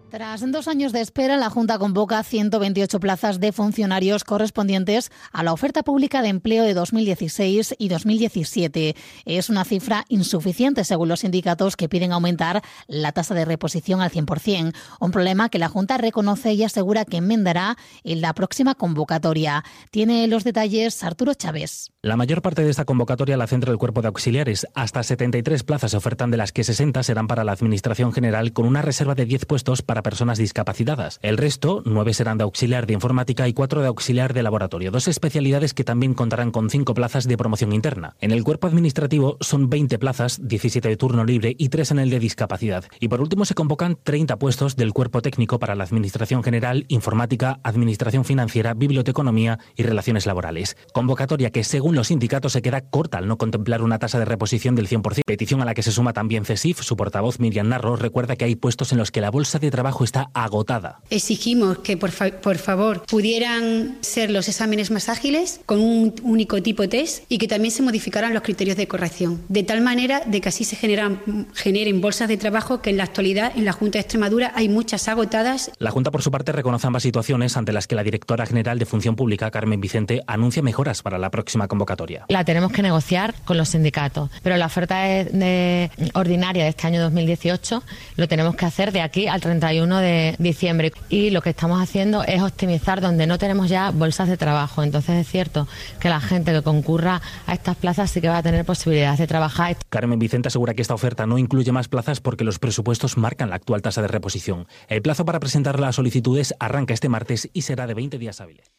Tras 2 años de espera, la Junta convoca 128 plazas de funcionarios correspondientes a la oferta pública de empleo de 2016 y 2017. Es una cifra insuficiente, según los sindicatos, que piden aumentar la tasa de reposición al 100%. Un problema que la Junta reconoce y asegura que enmendará en la próxima convocatoria. Tiene los detalles Arturo Chávez. La mayor parte de esta convocatoria la centra el cuerpo de auxiliares. Hasta 73 plazas se ofertan, de las que 60 serán para la Administración General, con una reserva de 10 puestos para personas discapacitadas. El resto, 9 serán de auxiliar de informática y 4 de auxiliar de laboratorio, 2 especialidades que también contarán con 5 plazas de promoción interna. En el cuerpo administrativo son 20 plazas, 17 de turno libre y 3 en el de discapacidad. Y por último se convocan 30 puestos del cuerpo técnico para la Administración General, informática, administración financiera, biblioteconomía y relaciones laborales. Convocatoria que, según los sindicatos, se queda corta al no contemplar una tasa de reposición del 100%. Petición a la que se suma también CESIF. Su portavoz, Miriam Narro, recuerda que hay puestos en los que la bolsa de trabajo está agotada. Exigimos que por favor pudieran ser los exámenes más ágiles, con un único tipo de test, y que también se modificaran los criterios de corrección, de tal manera de que así se generen bolsas de trabajo, que en la actualidad en la Junta de Extremadura hay muchas agotadas. La Junta, por su parte, reconoce ambas situaciones, ante las que la directora general de Función Pública, Carmen Vicente, anuncia mejoras para la próxima convocatoria. La tenemos que negociar con los sindicatos, pero la oferta ordinaria de este año 2018 lo tenemos que hacer de aquí al 31 de diciembre, y lo que estamos haciendo es optimizar donde no tenemos ya bolsas de trabajo. Entonces es cierto que la gente que concurra a estas plazas sí que va a tener posibilidades de trabajar. Carmen Vicente asegura que esta oferta no incluye más plazas porque los presupuestos marcan la actual tasa de reposición. El plazo para presentar las solicitudes arranca este martes y será de 20 días hábiles.